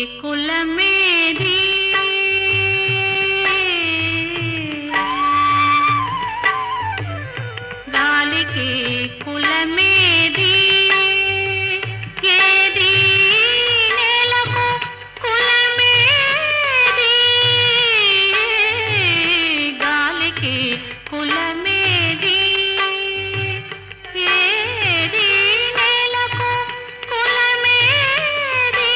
కులమేది గాలికి కులమేది ఏది నేలకు కులమేది గాలికి కులమేది ఏది నేలకు కులమేది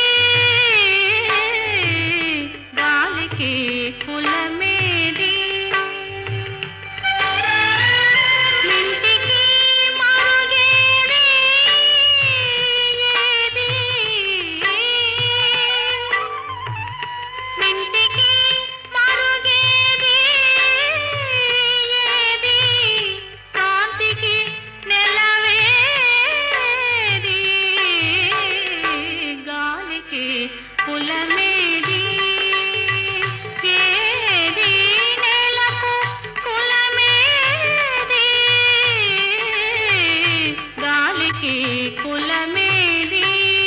గాలికి కులమేది ఇంటికి మరుగేది ఏది ఇంటికి మరుగేది ఏది కాంతికి నెలవేది గాలికి కులమేది ఏది నేలకు కులమేది గాలికి కులమేది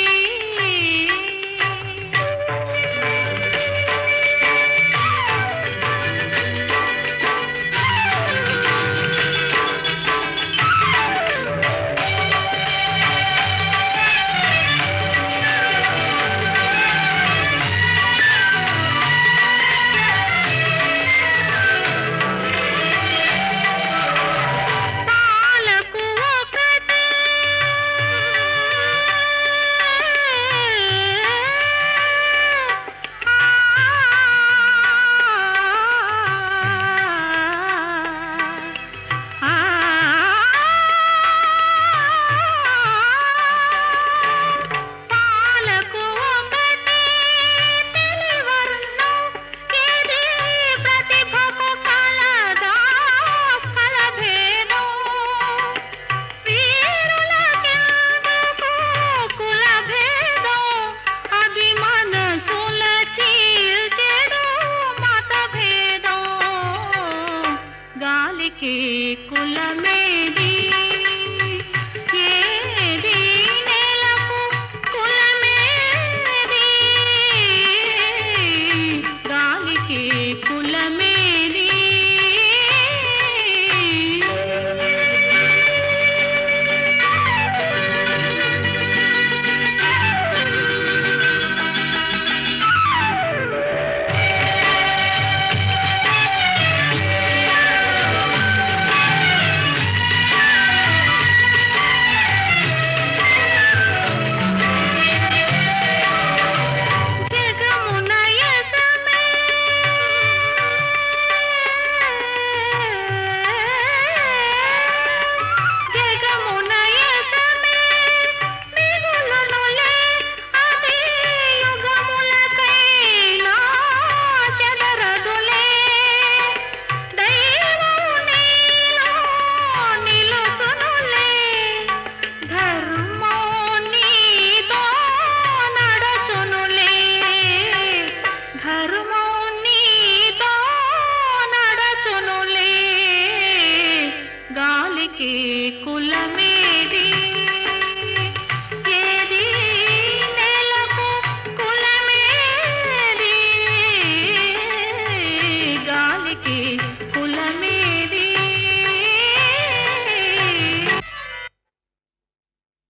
పాలకు ఒకటే పాలకు ఒకటే తెలివర్ణం ఇది ప్రతిభకు కలదా ఫలభేదం వీరులకెందుకు కులభేదం అది మనసుల చీల్చెడు మతభేదం గాలికి కులమేది